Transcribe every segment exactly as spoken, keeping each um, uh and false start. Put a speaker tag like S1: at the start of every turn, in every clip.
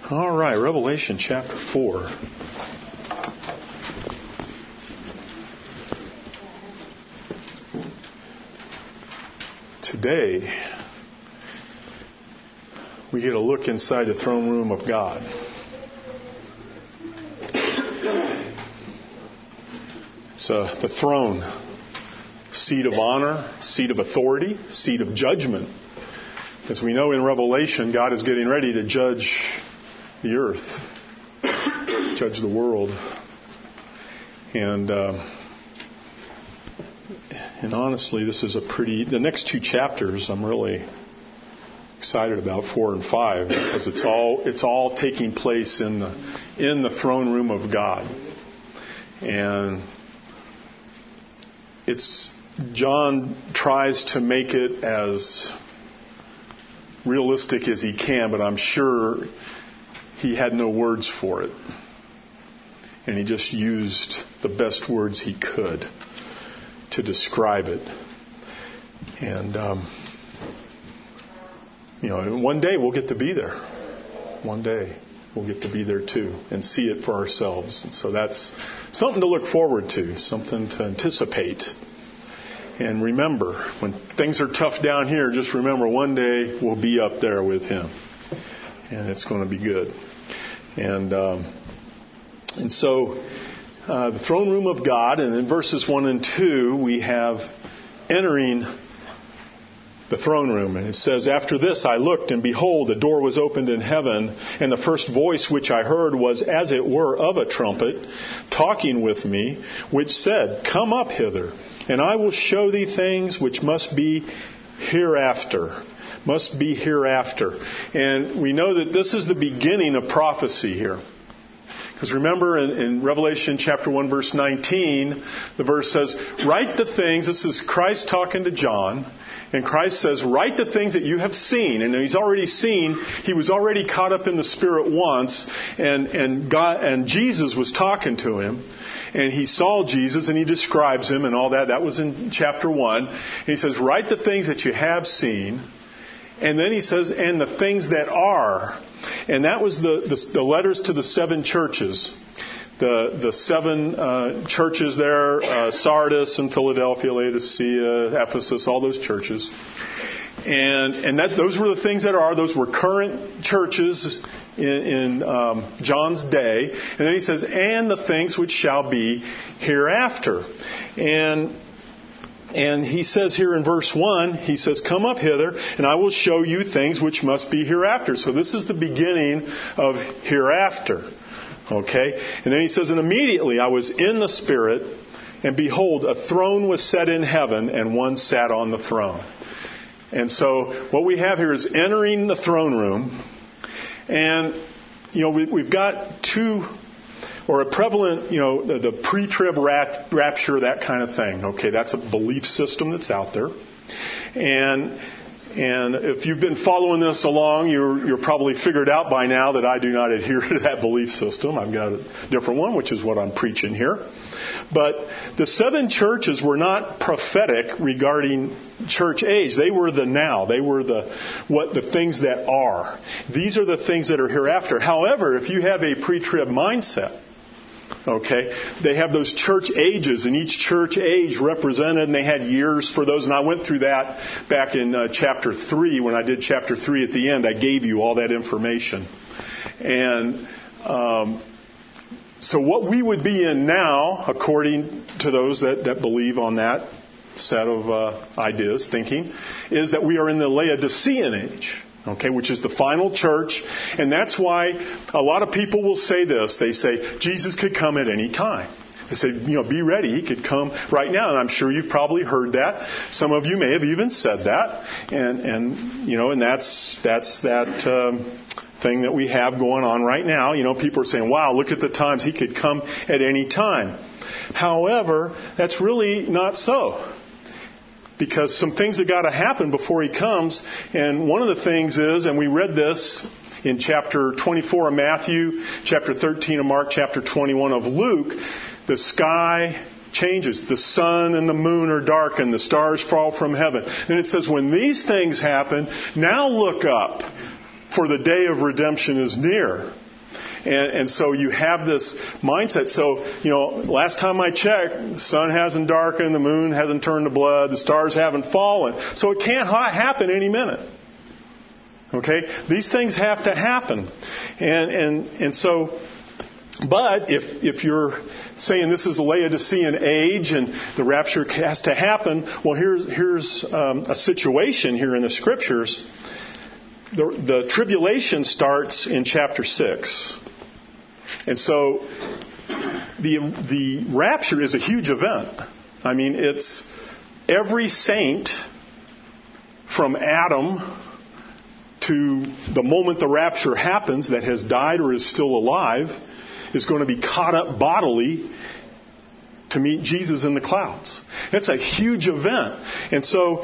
S1: All right, Revelation chapter four. Today, we get a look inside the throne room of God. It's uh, the throne, seat of honor, seat of authority, seat of judgment. As we know in Revelation, God is getting ready to judge the earth, judge the world. And uh, and honestly, this is a pretty... The next two chapters I'm really excited about, four and five, because it's all it's all taking place in the in the throne room of God. And it's John tries to make it as realistic as he can, but I'm sure he had no words for it. And he just used the best words he could to describe it. And, um, you know, one day we'll get to be there. One day we'll get to be there too and see it for ourselves. And so that's something to look forward to, something to anticipate. And remember, when things are tough down here, just remember one day we'll be up there with Him. And it's going to be good. And um, and so uh, the throne room of God, and in verses one and two, we have entering the throne room. And it says, "After this I looked, and behold, a door was opened in heaven, and the first voice which I heard was as it were of a trumpet, talking with me, which said, Come up hither, and I will show thee things which must be hereafter." Must be hereafter. And we know that this is the beginning of prophecy here. Because remember in, in Revelation chapter one, verse nineteen, the verse says, "Write the things," this is Christ talking to John, and Christ says, "Write the things that you have seen." And he's already seen, he was already caught up in the Spirit once, and, and God and Jesus was talking to him. And he saw Jesus, and he describes him and all that. That was in chapter one. And he says, "Write the things that you have seen." And then he says, "and the things that are." And that was the, the, the letters to the seven churches. The the seven uh, churches there, uh, Sardis and Philadelphia, Laodicea, Ephesus, all those churches. And and that those were the things that are. Those were current churches in, in um, John's day. And then he says, "and the things which shall be hereafter." And And he says here in verse one, he says, "Come up hither, and I will show you things which must be hereafter." So this is the beginning of hereafter. Okay? And then he says, "And immediately I was in the Spirit, and behold, a throne was set in heaven, and one sat on the throne." And so what we have here is entering the throne room. And, you know, we, we've got two... Or a prevalent, you know, the, the pre-trib rat, rapture, that kind of thing. Okay, that's a belief system that's out there. And and if you've been following this along, you're you're probably figured out by now that I do not adhere to that belief system. I've got a different one, which is what I'm preaching here. But the seven churches were not prophetic regarding church age. They were the now. They were the what the things that are. These are the things that are hereafter. However, if you have a pre-trib mindset, okay, they have those church ages, and each church age represented, and they had years for those. And I went through that back in uh, chapter three. When I did chapter three at the end, I gave you all that information. And um, so what we would be in now, according to those that, that believe on that set of uh, ideas, thinking, is that we are in the Laodicean age. Okay, which is the final church. And that's why a lot of people will say this. They say, Jesus could come at any time. They say, you know, be ready. He could come right now. And I'm sure you've probably heard that. Some of you may have even said that. And, and you know, and that's that's that um, thing that we have going on right now. You know, people are saying, wow, look at the times. He could come at any time. However, that's really not so. Because some things have got to happen before He comes. And one of the things is, and we read this in chapter twenty-four of Matthew, chapter thirteen of Mark, chapter twenty-one of Luke, the sky changes. The sun and the moon are darkened. The stars fall from heaven. And it says, when these things happen, now look up for the day of redemption is near. And, and so you have this mindset. So, you know, last time I checked, the sun hasn't darkened, the moon hasn't turned to blood, the stars haven't fallen. So it can't ha- happen any minute. Okay? These things have to happen. And and and so, but if if you're saying this is the Laodicean age and the rapture has to happen, well, here's here's um, a situation here in the Scriptures. The, the tribulation starts in chapter six. And so the the rapture is a huge event. I mean, it's every saint from Adam to the moment the rapture happens that has died or is still alive is going to be caught up bodily to meet Jesus in the clouds. That's a huge event. And so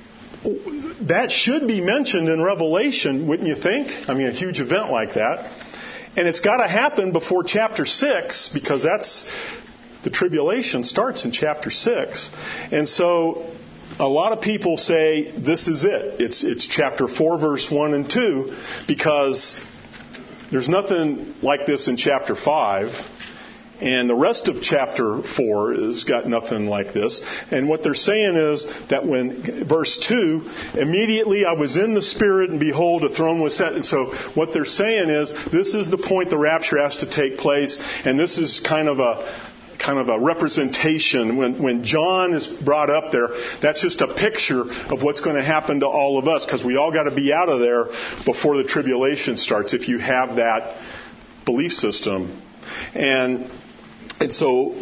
S1: that should be mentioned in Revelation, wouldn't you think? I mean, a huge event like that. And it's got to happen before chapter six, because that's the tribulation starts in chapter six. And so a lot of people say this is it. It's it's chapter four, verse one and two, because there's nothing like this in chapter five. And the rest of chapter four has got nothing like this. And what they're saying is that when, verse two, immediately I was in the Spirit, and behold, a throne was set. And so what they're saying is, this is the point the rapture has to take place. And this is kind of a kind of a representation. When, when John is brought up there, that's just a picture of what's going to happen to all of us, because we all got to be out of there before the tribulation starts, if you have that belief system. And And so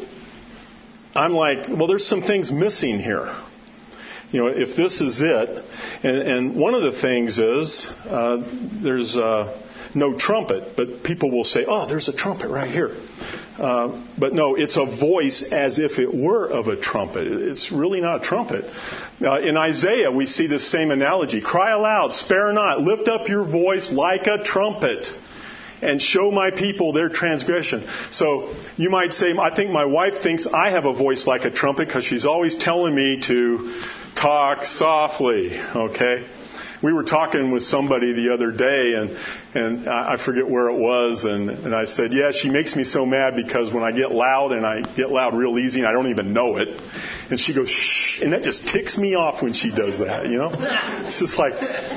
S1: I'm like, well, there's some things missing here. You know, if this is it, and, and one of the things is uh, there's uh, no trumpet, but people will say, oh, there's a trumpet right here. Uh, but no, it's a voice as if it were of a trumpet. It's really not a trumpet. Uh, in Isaiah, we see this same analogy. Cry aloud, spare not, lift up your voice like a trumpet, and show my people their transgression. So you might say, I think my wife thinks I have a voice like a trumpet because she's always telling me to talk softly, okay? We were talking with somebody the other day, and and I forget where it was, and, and I said, yeah, she makes me so mad because when I get loud, and I get loud real easy, and I don't even know it, and she goes, shh, and that just ticks me off when she does that, you know? It's just like,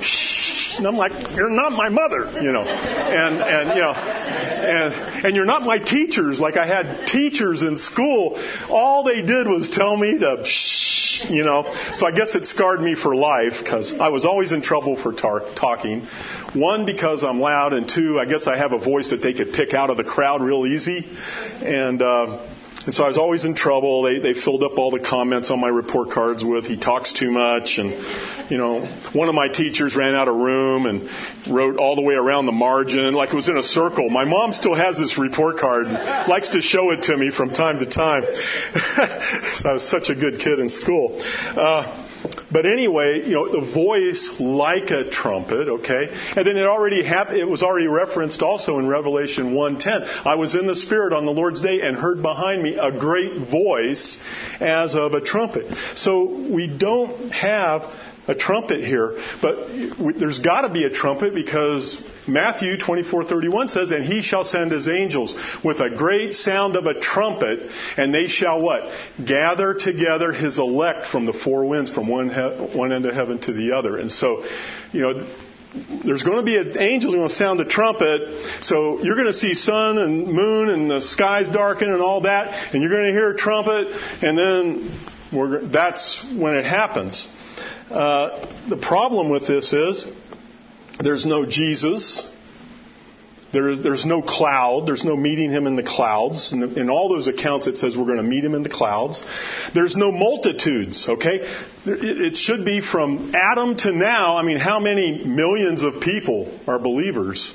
S1: shh, and I'm like, you're not my mother, you know? And, and you know, and, and you're not my teachers. Like I had teachers in school, all they did was tell me to shh, you know? So I guess it scarred me for life, because I was always in trouble for tar- talking. One, because I'm loud, and two, I guess I have a voice that they could pick out of the crowd real easy. And uh, and so I was always in trouble. They they filled up all the comments on my report cards with, he talks too much. And, you know, one of my teachers ran out of room and wrote all the way around the margin, like it was in a circle. My mom still has this report card and likes to show it to me from time to time. So I was such a good kid in school. Uh But anyway, you know, the voice like a trumpet, okay? And then it already happened, it was already referenced also in Revelation one ten. I was in the Spirit on the Lord's day and heard behind me a great voice as of a trumpet. So we don't have a trumpet here, but there's got to be a trumpet, because Matthew twenty-four thirty-one says, and he shall send his angels with a great sound of a trumpet, and they shall what? Gather together his elect from the four winds, from one he- one end of heaven to the other. And so, you know, there's going to be an angel who's going to sound the trumpet. So you're going to see sun and moon and the skies darken and all that, and you're going to hear a trumpet, and then we're, that's when it happens. Uh, the problem with this is there's no Jesus. There is, there's no cloud. There's no meeting him in the clouds. In, in all those accounts, it says we're going to meet him in the clouds. There's no multitudes, okay? It, it should be from Adam to now. I mean, how many millions of people are believers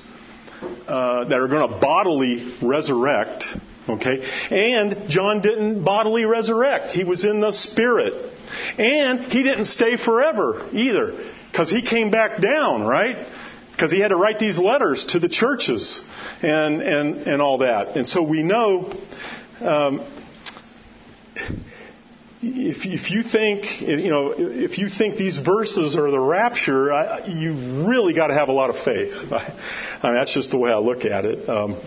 S1: uh, that are going to bodily resurrect, okay? And John didn't bodily resurrect. He was in the Spirit. And he didn't stay forever either, because he came back down, right? Because he had to write these letters to the churches and and, and all that. And so we know um, if, if you think, you know, if you think these verses are the rapture, I, you really got to have a lot of faith. I, I mean, that's just the way I look at it. Um,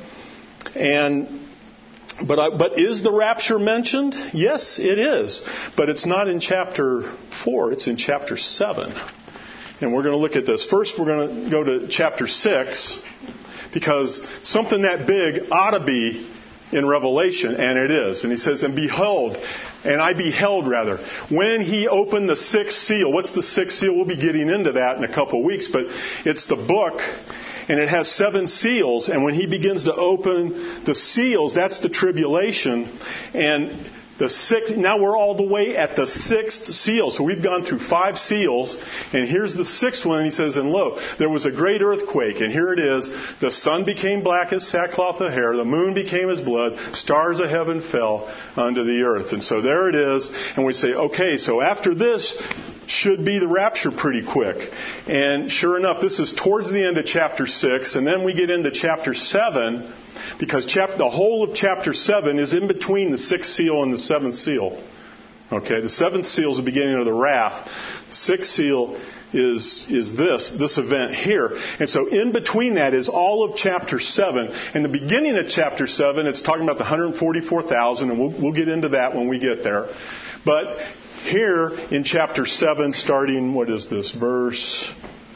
S1: and But I, but is the rapture mentioned? Yes, it is. But it's not in chapter four. It's in chapter seven. And we're going to look at this. First, we're going to go to chapter six, because something that big ought to be in Revelation, and it is. And he says, and behold, and I beheld rather, when he opened the sixth seal. What's the sixth seal? We'll be getting into that in a couple of weeks, but it's the book. And it has seven seals. And when he begins to open the seals, that's the tribulation. And the sixth, now we're all the way at the sixth seal. So we've gone through five seals. And here's the sixth one. And he says, and lo, there was a great earthquake. And here it is. The sun became black as sackcloth of hair. The moon became as blood. Stars of heaven fell unto the earth. And so there it is. And we say, okay, so after this should be the rapture pretty quick. And sure enough, this is towards the end of chapter six. And then we get into chapter seven, because chap- the whole of chapter seven is in between the sixth seal and the seventh seal. Okay, the seventh seal is the beginning of the wrath. The sixth seal is is this, this event here. And so in between that is all of chapter seven. And the beginning of chapter seven, it's talking about the one hundred forty-four thousand, and we'll, we'll get into that when we get there. But here in chapter seven, starting, what is this, verse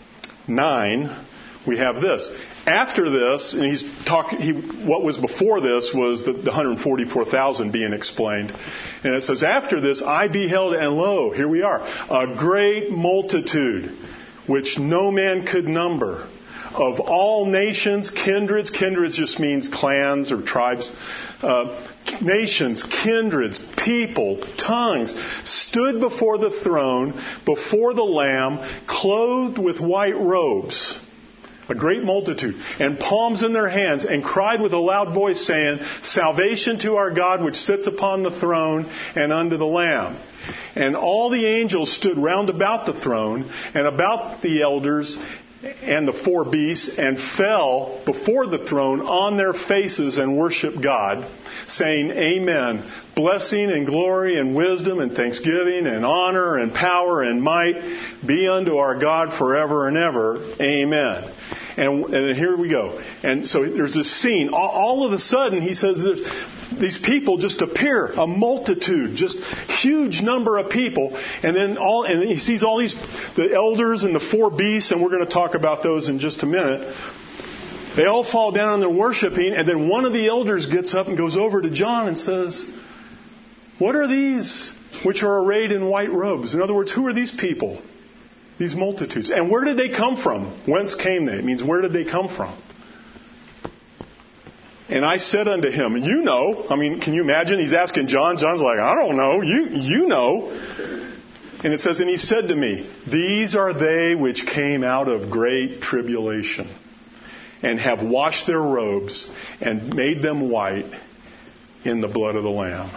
S1: nine, we have this. After this, and he's talking, he, what was before this was the, the one hundred forty-four thousand being explained. And it says, after this, I beheld, and lo, here we are, a great multitude, which no man could number, of all nations, kindreds, kindreds just means clans or tribes, uh, nations, kindreds, people, tongues, stood before the throne, before the Lamb, clothed with white robes. A great multitude, and palms in their hands, and cried with a loud voice, saying, salvation to our God which sits upon the throne and unto the Lamb. And all the angels stood round about the throne and about the elders and the four beasts, and fell before the throne on their faces and worshiped God, saying, Amen. Blessing and glory and wisdom and thanksgiving and honor and power and might be unto our God forever and ever. Amen. And, and here we go. And so there's this scene. All, all of a sudden, he says, there's, these people just appear, a multitude, just huge number of people. And then all, and he sees all these, the elders and the four beasts, and we're going to talk about those in just a minute. They all fall down and they're worshiping, and then one of the elders gets up and goes over to John and says, what are these which are arrayed in white robes? In other words, who are these people? These multitudes. And where did they come from? Whence came they? It means, where did they come from? And I said unto him, you know. I mean, can you imagine? He's asking John. John's like, I don't know. You, you know. And it says, and he said to me, these are they which came out of great tribulation, and have washed their robes and made them white in the blood of the Lamb.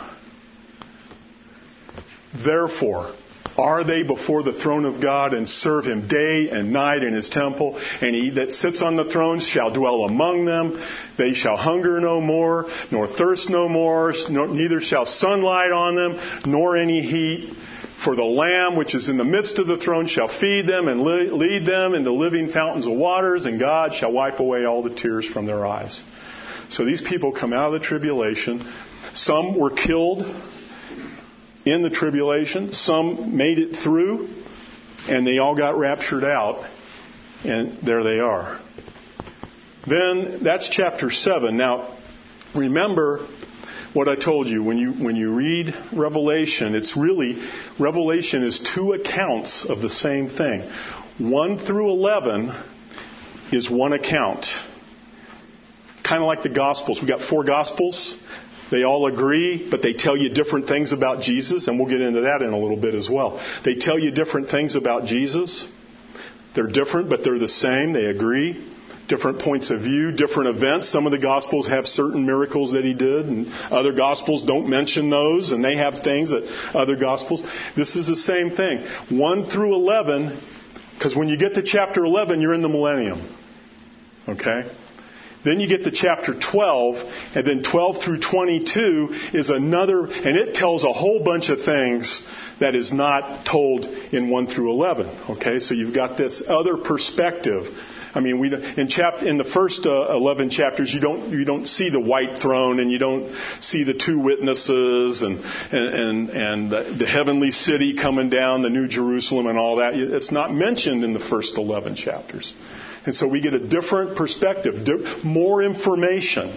S1: Therefore, are they before the throne of God, and serve Him day and night in His temple? And He that sits on the throne shall dwell among them. They shall hunger no more, nor thirst no more, nor, neither shall sunlight on them, nor any heat. For the Lamb which is in the midst of the throne shall feed them and lead them into living fountains of waters, and God shall wipe away all the tears from their eyes. So these people come out of the tribulation. Some were killed in the tribulation. Some made it through, and they all got raptured out, and there they are. Then that's chapter seven. Now, remember what I told you. When you when you read Revelation, it's really, Revelation is two accounts of the same thing. one through eleven is one account. Kind of like the Gospels. We've got four Gospels. They all agree, but they tell you different things about Jesus, and we'll get into that in a little bit as well. They tell you different things about Jesus. They're different, but they're the same. They agree. Different points of view, different events. Some of the Gospels have certain miracles that He did, and other Gospels don't mention those, and they have things that other Gospels. This is the same thing. one through eleven, because when you get to chapter eleven, you're in the millennium. Okay? Then you get to chapter twelve, and then twelve through twenty-two is another, and it tells a whole bunch of things that is not told in one through eleven. Okay, so you've got this other perspective. I mean, we in chap in the first uh, eleven chapters, you don't you don't see the white throne, and you don't see the two witnesses, and and and, and the, the heavenly city coming down, the New Jerusalem, and all that. It's not mentioned in the first eleven chapters. And so we get a different perspective, more information.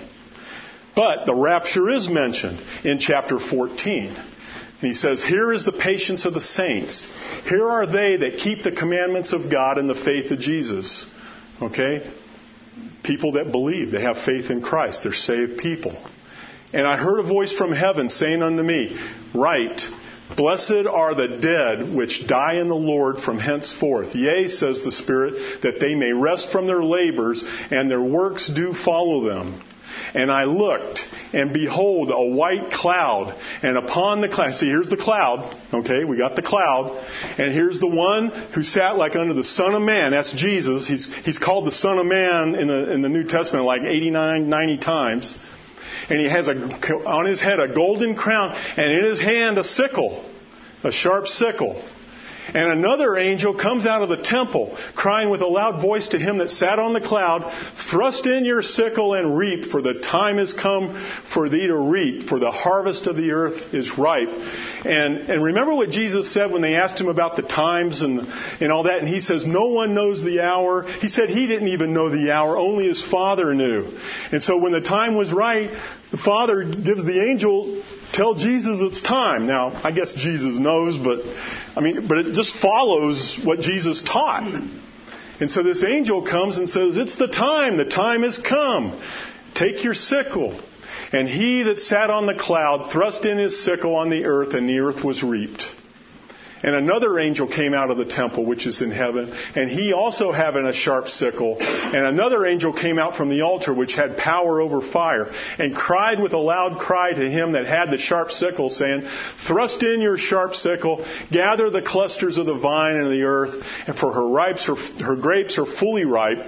S1: But the rapture is mentioned in chapter fourteen. And he says, here is the patience of the saints. Here are they that keep the commandments of God and the faith of Jesus. Okay? People that believe. They have faith in Christ. They're saved people. And I heard a voice from heaven saying unto me, write, blessed are the dead which die in the Lord from henceforth. Yea, says the Spirit, that they may rest from their labors, and their works do follow them. And I looked, and behold, a white cloud, and upon the cloud, see, here's the cloud, okay, we got the cloud, and here's the one who sat like unto the Son of Man, that's Jesus. He's he's called the Son of Man in the in the New Testament like eighty-nine, ninety times. And he has a, on his head a golden crown, and in his hand a sickle, a sharp sickle. And another angel comes out of the temple, crying with a loud voice to him that sat on the cloud, thrust in your sickle and reap, for the time is come for thee to reap, for the harvest of the earth is ripe. And and remember what Jesus said when they asked him about the times and, and all that, and he says, no one knows the hour. He said he didn't even know the hour, only his Father knew. And so when the time was right, the Father gives the angel, tell Jesus it's time. Now, I guess Jesus knows, but I mean, but it just follows what Jesus taught. And so this angel comes and says, it's the time. The time has come. Take your sickle. And he that sat on the cloud thrust in his sickle on the earth, and the earth was reaped. And another angel came out of the temple, which is in heaven, and he also having a sharp sickle. And another angel came out from the altar, which had power over fire, and cried with a loud cry to him that had the sharp sickle, saying, thrust in your sharp sickle, gather the clusters of the vine and the earth, and for her ripes, her, her grapes are fully ripe.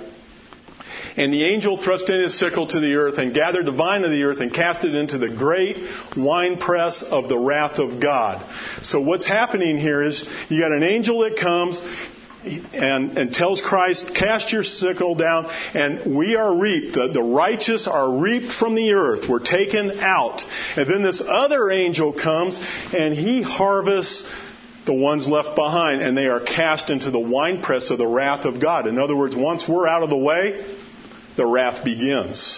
S1: And the angel thrust in his sickle to the earth and gathered the vine of the earth and cast it into the great winepress of the wrath of God. So what's happening here is you got an angel that comes and, and tells Christ, cast your sickle down, and we are reaped. The, the righteous are reaped from the earth. We're taken out. And then this other angel comes and he harvests the ones left behind, and they are cast into the winepress of the wrath of God. In other words, once we're out of the way, the wrath begins.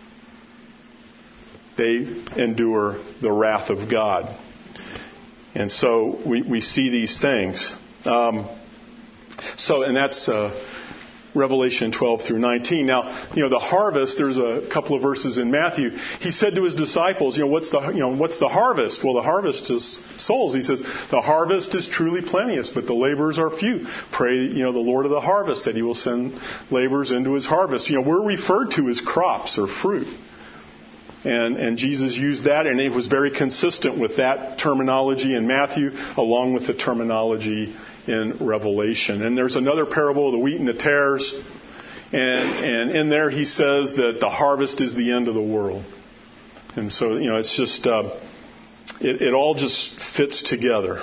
S1: They endure the wrath of God. And so we, we see these things. Um, so, and that's uh, Revelation twelve through nineteen. Now, you know, the harvest, there's a couple of verses in Matthew. He said to his disciples, you know, what's the, you know, what's the harvest? Well, the harvest is souls. He says, the harvest is truly plenteous, but the laborers are few. Pray, you know, the Lord of the harvest, that he will send laborers into his harvest. You know, we're referred to as crops or fruit. And, and Jesus used that, and it was very consistent with that terminology in Matthew, along with the terminology in Revelation. And there's another parable of the wheat and the tares. And, and in there he says that the harvest is the end of the world. And so, you know, it's just, uh, it, it all just fits together.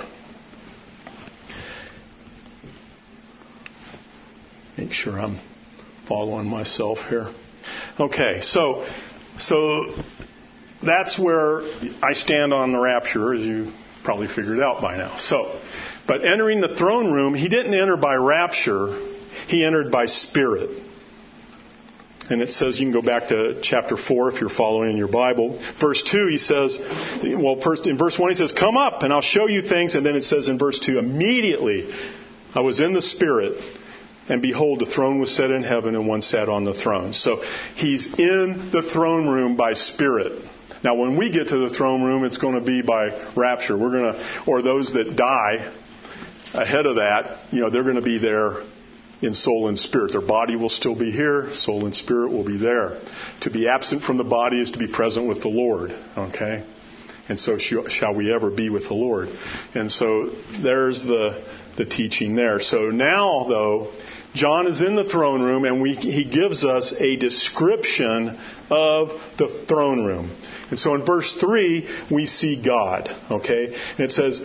S1: Make sure I'm following myself here. Okay, so, so that's where I stand on the rapture, as you probably figured out by now. So, but entering the throne room, he didn't enter by rapture, he entered by spirit. And it says, you can go back to chapter four if you're following in your Bible. Verse two, he says, well, first in verse one he says, come up and I'll show you things. And then it says in verse two, immediately I was in the spirit, and behold, the throne was set in heaven, and one sat on the throne. So he's in the throne room by spirit. Now, when we get to the throne room, it's going to be by rapture. We're going to, or those that die ahead of that, you know, they're going to be there in soul and spirit. Their body will still be here. Soul and spirit will be there. To be absent from the body is to be present with the Lord. Okay? And so shall we ever be with the Lord. And so there's the, the teaching there. So now, though, John is in the throne room, and we, he gives us a description of the throne room. And so in verse three, we see God, okay? And it says,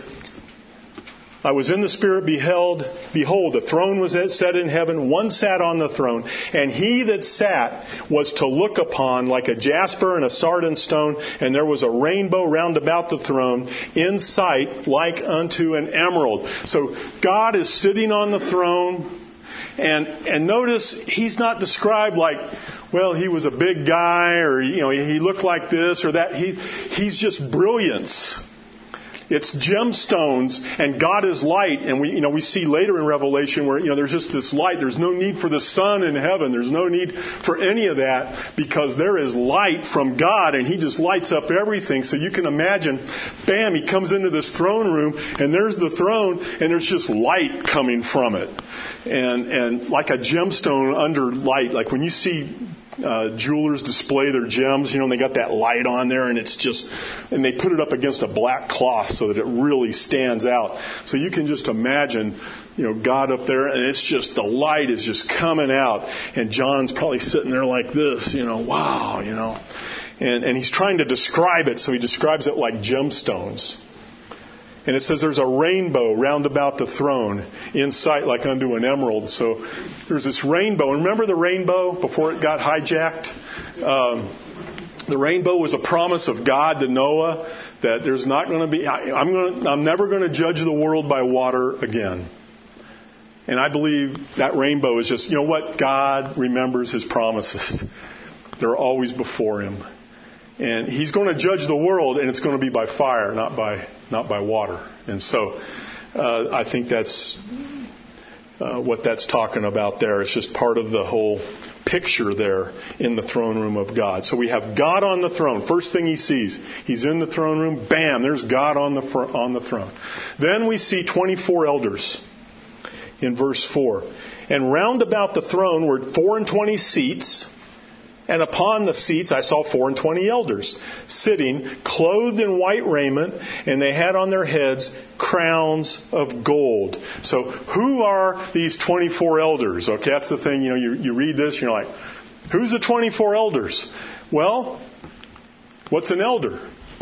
S1: I was in the Spirit, beheld, behold, a throne was set in heaven, one sat on the throne, and he that sat was to look upon like a jasper and a sardine stone, and there was a rainbow round about the throne, in sight like unto an emerald. So God is sitting on the throne, and and notice he's not described like, well, he was a big guy, or you know, he looked like this or that. He he's just brilliance. It's gemstones, and God is light. And we, you know, we see later in Revelation where, you know, there's just this light. There's no need for the sun in heaven. There's no need for any of that because there is light from God, and He just lights up everything. So you can imagine, bam, He comes into this throne room, and there's the throne, and there's just light coming from it. And, and like a gemstone under light, like when you see Uh, jewelers display their gems, you know, and they got that light on there, and it's just, and they put it up against a black cloth so that it really stands out. So you can just imagine, you know, God up there, and it's just, the light is just coming out, and John's probably sitting there like this, you know, wow, you know, and, and he's trying to describe it, so he describes it like gemstones. And it says there's a rainbow round about the throne, in sight like unto an emerald. So there's this rainbow. And remember the rainbow before it got hijacked? Um, the rainbow was a promise of God to Noah that there's not going to be, I, I'm going to, I'm never going to judge the world by water again. And I believe that rainbow is just, you know what? God remembers His promises. They're always before Him. And He's going to judge the world, and it's going to be by fire, not by not by water. And so uh, I think that's uh, what that's talking about there. It's just part of the whole picture there in the throne room of God. So we have God on the throne. First thing he sees, he's in the throne room. Bam, there's God on the fr- on the throne. Then we see twenty-four elders in verse four. And round about the throne were four and twenty seats. And upon the seats I saw four and twenty elders sitting, clothed in white raiment, and they had on their heads crowns of gold. So who are these twenty-four elders? Okay, that's the thing, you know, you, you read this, you're like, who's the twenty-four elders? Well, what's an elder?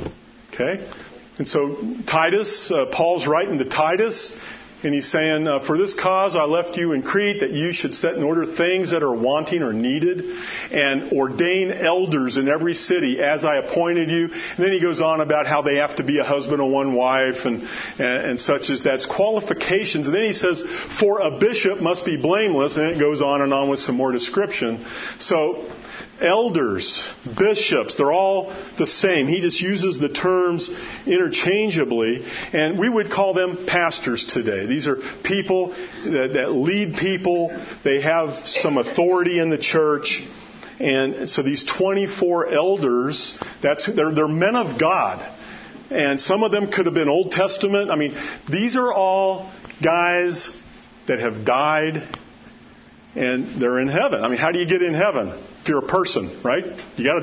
S1: Okay, and so Titus, uh, Paul's writing to Titus, and he's saying, uh, for this cause I left you in Crete, that you should set in order things that are wanting or needed, and ordain elders in every city as I appointed you. And then he goes on about how they have to be a husband and one wife, and, and, and such as that's qualifications. And then he says, for a bishop must be blameless, and it goes on and on with some more description. So elders, bishops, they're all the same. He just uses the terms interchangeably, and we would call them pastors today. These are people that, that lead people. They have some authority in the church. And so these twenty-four elders, that's they're, they're men of God. And some of them could have been Old Testament. I mean, these are all guys that have died, and they're in heaven. I mean, how do you get in heaven? If you're a person, right? You got to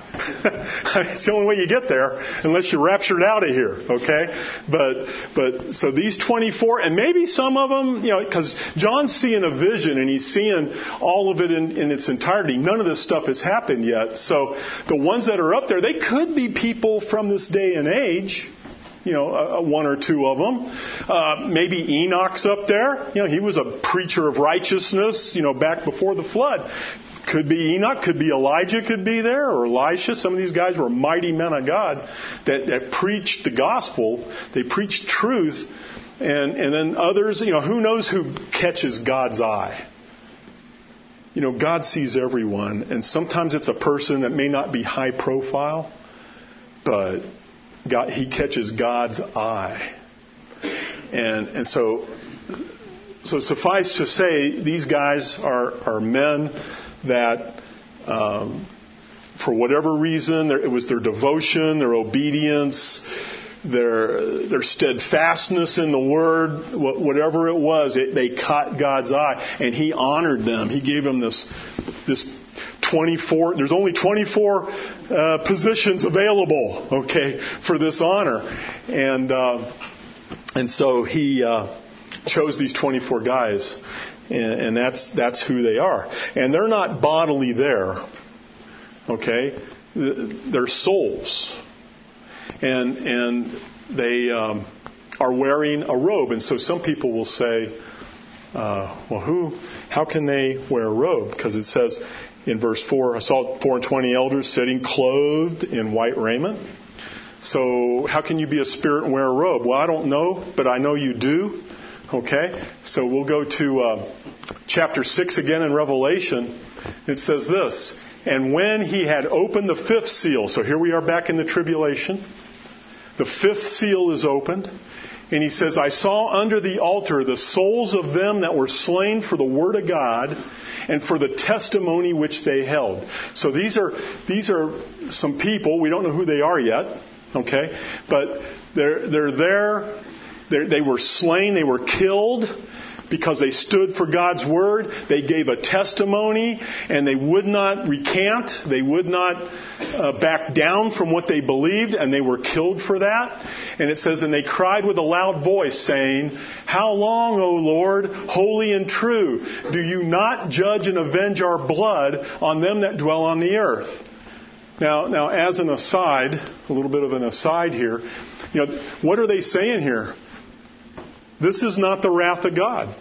S1: die. It's the only way you get there, unless you're raptured out of here, okay? But but so these twenty-four, and maybe some of them, you know, because John's seeing a vision and he's seeing all of it in, in its entirety. None of this stuff has happened yet. So the ones that are up there, they could be people from this day and age. You know, uh, one or two of them. Uh, maybe Enoch's up there. You know, he was a preacher of righteousness, you know, back before the flood. Could be Enoch, could be Elijah, could be there, or Elisha. Some of these guys were mighty men of God that, that preached the gospel. They preached truth. And, and then others, you know, who knows who catches God's eye? You know, God sees everyone. And sometimes it's a person that may not be high profile, but God, he catches God's eye. And and so so suffice to say, these guys are, are men that um, for whatever reason, it was their devotion, their obedience, their their steadfastness in the Word, whatever it was, it, they caught God's eye, and He honored them. He gave them this this twenty-four. There's only twenty-four uh, positions available, okay, for this honor, and uh, and so He uh, chose these twenty-four guys. And, and that's that's who they are. And they're not bodily there. Okay? They're souls. And and they um, are wearing a robe. And so some people will say, uh, well, who, how can they wear a robe? Because it says in verse four, I saw four and twenty elders sitting clothed in white raiment. So how can you be a spirit and wear a robe? Well, I don't know, but I know you do. Okay? So we'll go to uh, chapter six again in Revelation. It says this, and when he had opened the fifth seal, so here we are back in the tribulation. The fifth seal is opened. And he says, I saw under the altar the souls of them that were slain for the word of God and for the testimony which they held. So these are these are some people. We don't know who they are yet. Okay, but they're they're there. They're, they were slain. They were killed because they stood for God's word. They gave a testimony, and they would not recant. They would not uh, back down from what they believed, and they were killed for that. And it says, and they cried with a loud voice, saying, how long, O Lord, holy and true, do you not judge and avenge our blood on them that dwell on the earth? Now, now, as an aside, a little bit of an aside here, you know, what are they saying here? This is not the wrath of God.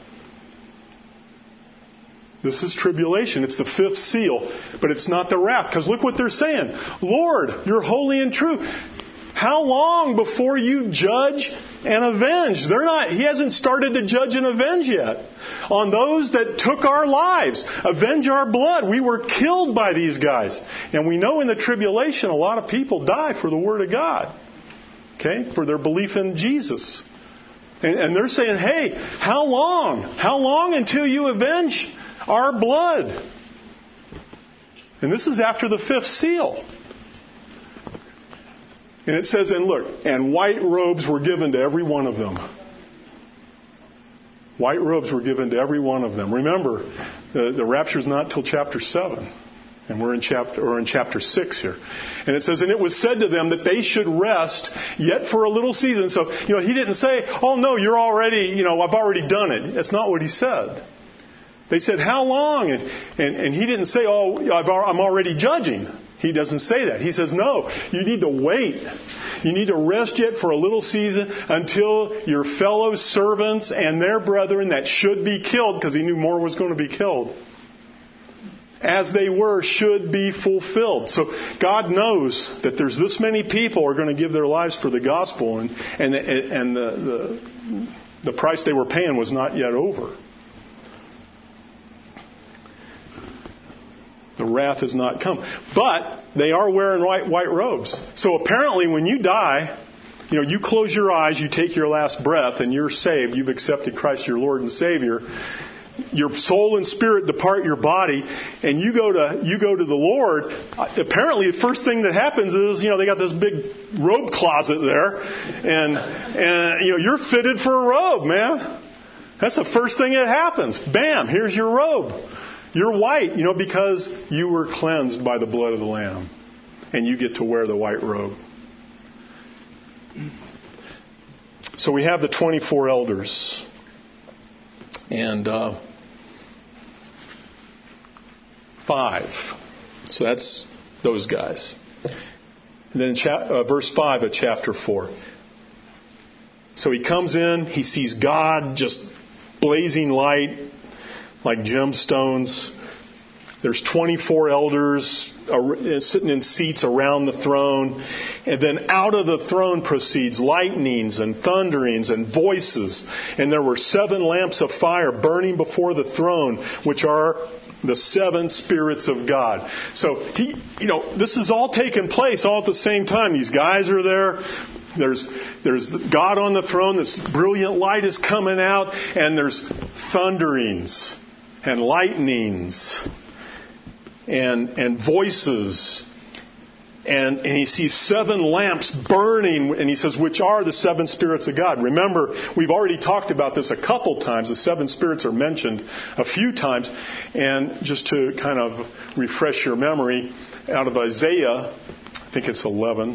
S1: This is tribulation. It's the fifth seal, but it's not the wrath. Because look what they're saying. Lord, you're holy and true. How long before you judge and avenge? They're not, he hasn't started to judge and avenge yet. On those that took our lives, avenge our blood. We were killed by these guys. And we know in the tribulation a lot of people die for the Word of God. Okay? For their belief in Jesus. And, and they're saying, hey, how long? How long until you avenge our blood? And this is after the fifth seal. And it says, and look, and white robes were given to every one of them. White robes were given to every one of them. Remember, the, the rapture is not till chapter seven. And we're in chapter or in chapter six here. And it says, and it was said to them that they should rest yet for a little season. So, you know, he didn't say, oh no, you're already, you know, I've already done it. That's not what he said. They said, how long? And, and, and he didn't say, oh, I've, I'm already judging. He doesn't say that. He says, no, you need to wait. You need to rest yet for a little season until your fellow servants and their brethren that should be killed, because he knew more was going to be killed, as they were, should be fulfilled. So God knows that there's this many people are going to give their lives for the gospel, and and and the the, the price they were paying was not yet over. The wrath has not come. But they are wearing white white robes. So apparently when you die, you know, you close your eyes, you take your last breath, and you're saved. You've accepted Christ your Lord and Savior. Your soul and spirit depart your body, and you go to you go to the Lord. Apparently, the first thing that happens is, you know, they got this big robe closet there, and and you know, you're fitted for a robe, man. That's the first thing that happens. Bam! Here's your robe. You're white, you know, because you were cleansed by the blood of the Lamb, and you get to wear the white robe. So we have the twenty-four elders. And uh, five. So that's those guys. And then cha- uh, verse five of chapter four. So he comes in, he sees God just blazing light like gemstones. There's twenty-four elders uh, sitting in seats around the throne. And then out of the throne proceeds lightnings and thunderings and voices. And there were seven lamps of fire burning before the throne, which are the seven spirits of God. So, he, you know, this is all taking place all at the same time. These guys are there. There's there's God on the throne. This brilliant light is coming out. And there's thunderings and lightnings and and voices. And, and he sees seven lamps burning, and he says, which are the seven spirits of God. Remember, we've already talked about this a couple times. The seven spirits are mentioned a few times. And just to kind of refresh your memory, out of Isaiah, I think it's eleven,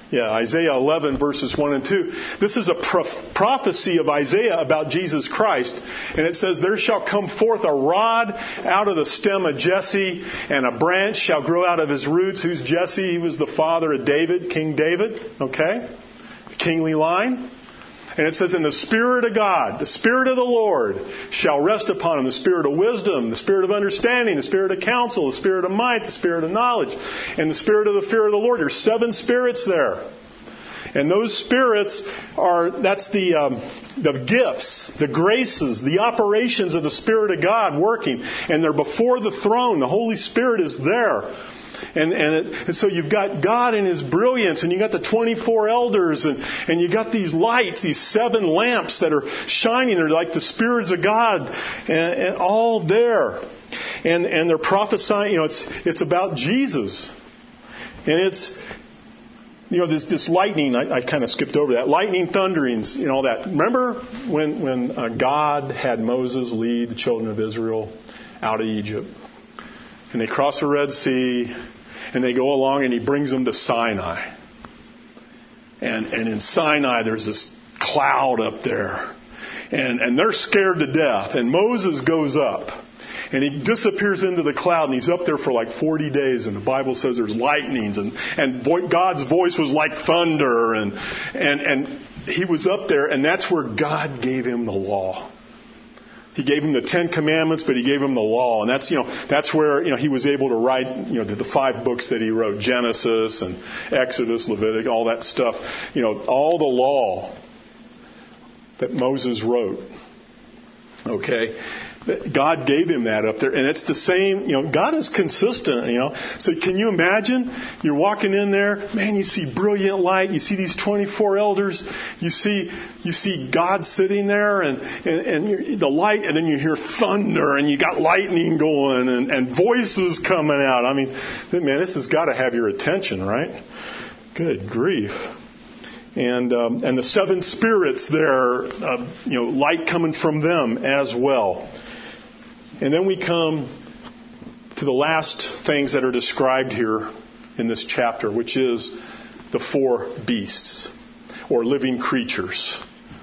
S1: Yeah, Isaiah eleven, verses one and two. This is a pro- prophecy of Isaiah about Jesus Christ. And it says, there shall come forth a rod out of the stem of Jesse, and a branch shall grow out of his roots. Who's Jesse? He was the father of David, King David. Okay? Kingly line. And it says, and the Spirit of God, the Spirit of the Lord, shall rest upon him. The Spirit of wisdom, the Spirit of understanding, the Spirit of counsel, the Spirit of might, the Spirit of knowledge, and the Spirit of the fear of the Lord. There's seven spirits there. And those spirits are, that's the, um, the gifts, the graces, the operations of the Spirit of God working. And they're before the throne. The Holy Spirit is there. And, and, it, and so you've got God in His brilliance, and you got the twenty-four elders, and, and you got these lights, these seven lamps that are shining. They're like the spirits of God, and, and all there. And, and they're prophesying, you know, it's, it's about Jesus. And it's, you know, this, this lightning, I, I kind of skipped over that. Lightning, thunderings, you know, all that. Remember when, when uh, God had Moses lead the children of Israel out of Egypt? And they cross the Red Sea, and they go along, and He brings them to Sinai. And, and in Sinai, there's this cloud up there. And, and they're scared to death. And Moses goes up. And he disappears into the cloud, and he's up there for like forty days. And the Bible says there's lightnings, and, and vo- God's voice was like thunder. And, and, and he was up there, and that's where God gave him the law. He gave him the Ten Commandments, but He gave him the law. And that's, you know, that's where, you know, he was able to write, you know, the, the five books that he wrote, Genesis and Exodus, Leviticus, all that stuff. You know, all the law that Moses wrote. Okay? God gave him that up there. And it's the same, you know, God is consistent, you know. So can you imagine? You're walking in there, man, you see brilliant light, you see these twenty-four elders, you see you see God sitting there, and, and, and you're, the light, and then you hear thunder, and you got lightning going, and, and voices coming out. I mean, man, this has got to have your attention, right? Good grief. And um, and the seven spirits there, uh, you know, light coming from them as well. And then we come to the last things that are described here in this chapter, which is the four beasts, or living creatures.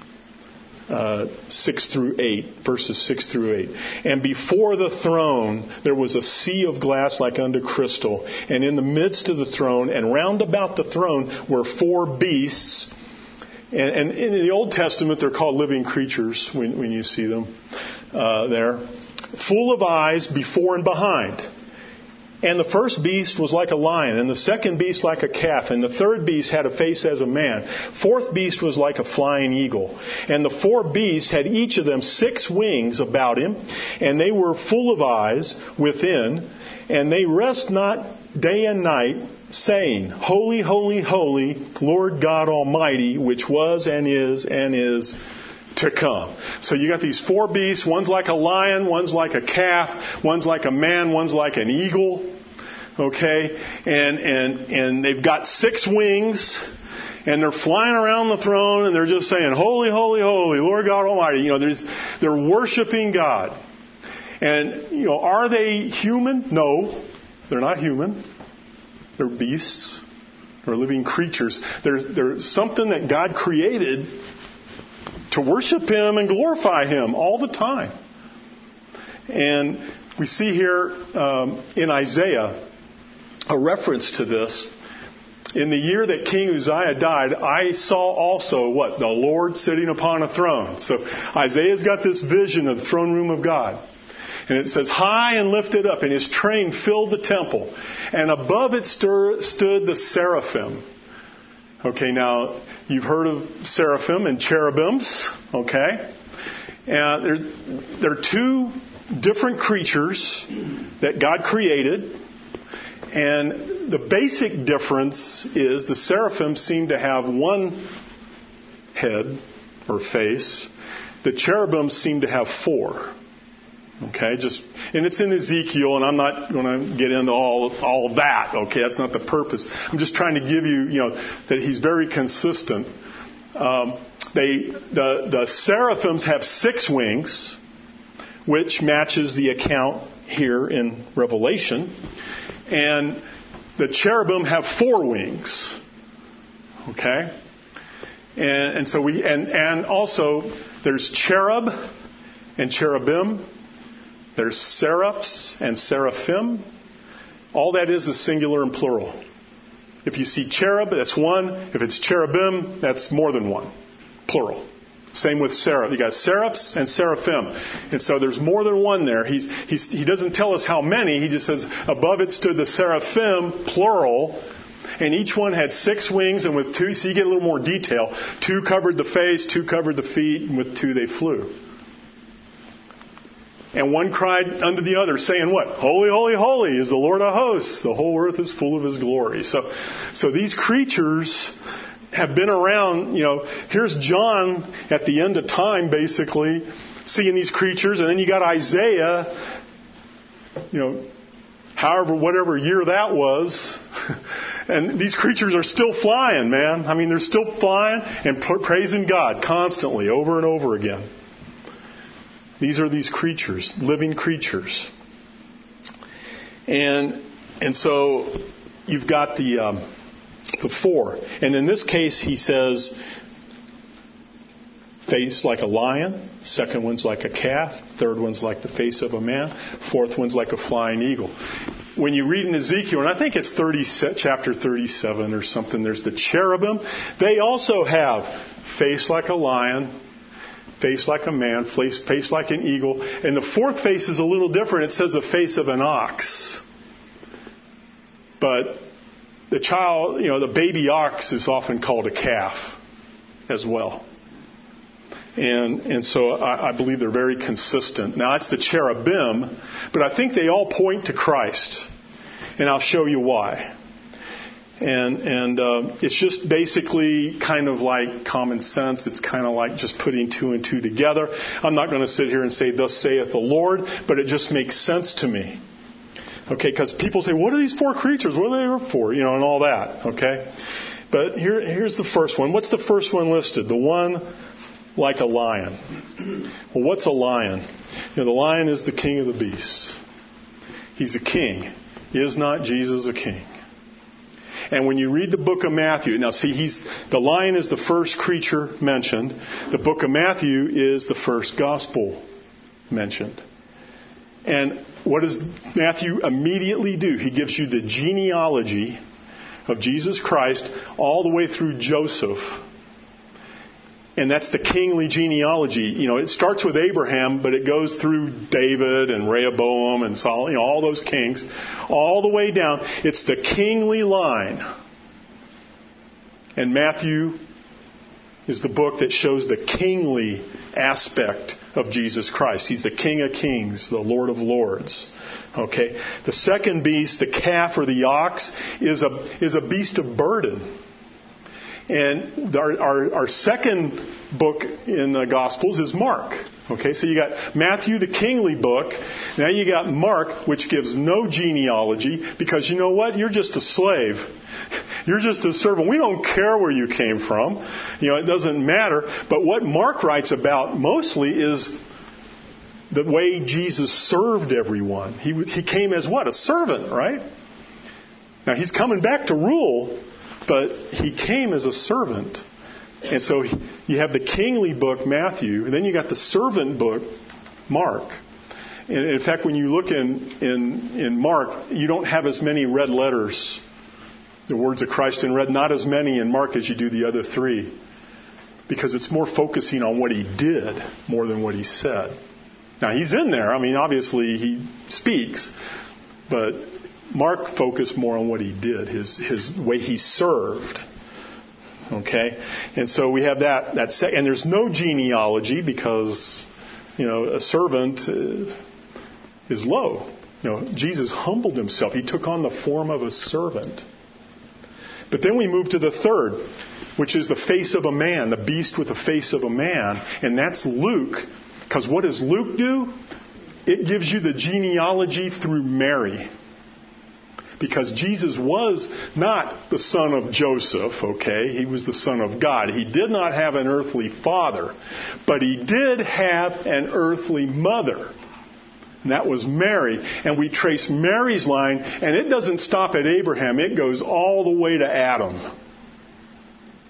S1: Uh, six through eight, verses six through eight. And before the throne there was a sea of glass like unto crystal, and in the midst of the throne and round about the throne were four beasts. And, and in the Old Testament they're called living creatures when, when you see them uh, there. Full of eyes before and behind. And the first beast was like a lion, and the second beast like a calf, and the third beast had a face as a man. Fourth beast was like a flying eagle. And the four beasts had each of them six wings about him, and they were full of eyes within, and they rest not day and night, saying, Holy, holy, holy, Lord God Almighty, which was and is and is to come. So you got these four beasts. One's like a lion, one's like a calf, one's like a man, one's like an eagle. Okay? And and and they've got six wings, and they're flying around the throne, and they're just saying, Holy, holy, holy, Lord God Almighty. You know, there's, they're worshiping God. And, you know, are they human? No, they're not human. They're beasts. They're living creatures. There's, there's something that God created to worship Him and glorify Him all the time. And we see here um, in Isaiah a reference to this. In the year that King Uzziah died, I saw also what? The Lord sitting upon a throne. So Isaiah's got this vision of the throne room of God. And it says, high and lifted up, and His train filled the temple. And above it stir, stood the seraphim. Okay, now, you've heard of seraphim and cherubims, okay? And there, there are two different creatures that God created. And the basic difference is the seraphim seem to have one head or face. The cherubims seem to have four. Okay, just, and it's in Ezekiel, and I'm not going to get into all all of that. Okay, that's not the purpose. I'm just trying to give you, you know, that He's very consistent. Um, they the the seraphims have six wings, which matches the account here in Revelation, and the cherubim have four wings. Okay? And, and so we, and, and also there's cherub and cherubim. There's seraphs and seraphim. All that is is singular and plural. If you see cherub, that's one. If it's cherubim, that's more than one. Plural. Same with seraph. You got seraphs and seraphim. And so there's more than one there. He's, he's, he doesn't tell us how many. He just says, above it stood the seraphim, plural. And each one had six wings, and with two, so you get a little more detail. Two covered the face, two covered the feet, and with two they flew. And one cried unto the other, saying what? Holy, holy, holy is the Lord of hosts. The whole earth is full of His glory. So, so these creatures have been around. You know, here's John at the end of time, basically, seeing these creatures. And then you got Isaiah, you know, however, whatever year that was. And these creatures are still flying, man. I mean, they're still flying and praising God constantly, over and over again. These are these creatures, living creatures. And and so you've got the um, the four. And in this case, he says, face like a lion. Second one's like a calf. Third one's like the face of a man. Fourth one's like a flying eagle. When you read in Ezekiel, and I think it's thirty, chapter thirty-seven or something, there's the cherubim. They also have face like a lion, face like a man, face, face like an eagle. And the fourth face is a little different. It says the face of an ox. But the child, you know, the baby ox is often called a calf as well. And and so I, I believe they're very consistent. Now, it's the cherubim, but I think they all point to Christ. And I'll show you why. And and uh, it's just basically kind of like common sense. It's kind of like just putting two and two together. I'm not going to sit here and say, thus saith the Lord, but it just makes sense to me. Okay, because people say, what are these four creatures? What are they for? You know, and all that. Okay. But here here's the first one. What's the first one listed? The one like a lion. Well, what's a lion? You know, the lion is the king of the beasts. He's a king. Is not Jesus a king? And when you read the book of Matthew, now see, he's the lion is the first creature mentioned. The book of Matthew is the first gospel mentioned. And what does Matthew immediately do? He gives you the genealogy of Jesus Christ all the way through Joseph. And that's the kingly genealogy. You know, it starts with Abraham, but it goes through David and Rehoboam and Solomon, you know, all those kings, all the way down. It's the kingly line. And Matthew is the book that shows the kingly aspect of Jesus Christ. He's the King of Kings, the Lord of Lords. Okay. The second beast, the calf or the ox, is a is a beast of burden. And our, our, our second book in the Gospels is Mark. Okay, so you got Matthew, the kingly book. Now you got Mark, which gives no genealogy, because you know what? You're just a slave. You're just a servant. We don't care where you came from. You know, it doesn't matter. But what Mark writes about mostly is the way Jesus served everyone. He, he came as what? A servant, right? Now he's coming back to rule, but he came as a servant. And so you have the kingly book, Matthew, and then you got the servant book, Mark. And in fact, when you look in, in, in Mark, you don't have as many red letters, the words of Christ in red, not as many in Mark as you do the other three. Because it's more focusing on what he did more than what he said. Now, he's in there. I mean, obviously he speaks, but Mark focused more on what he did, his his way he served. Okay, and so we have that that sec- and there's no genealogy because, you know, a servant is low. You know, Jesus humbled himself. He took on the form of a servant. But then we move to the third, which is the face of a man, the beast with the face of a man, and that's Luke. Because what does Luke do? It gives you the genealogy through Mary. Because Jesus was not the son of Joseph, okay? He was the son of God. He did not have an earthly father, but he did have an earthly mother. And that was Mary. And we trace Mary's line, and it doesn't stop at Abraham. It goes all the way to Adam.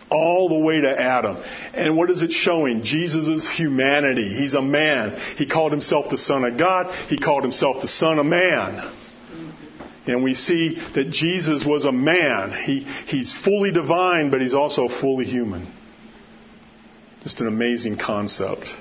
S1: all the way to Adam. And what is it showing? Jesus' humanity. He's a man. He called himself the Son of God. He called himself the Son of Man. And we see that Jesus was a man. He, he's fully divine, but he's also fully human. Just an amazing concept.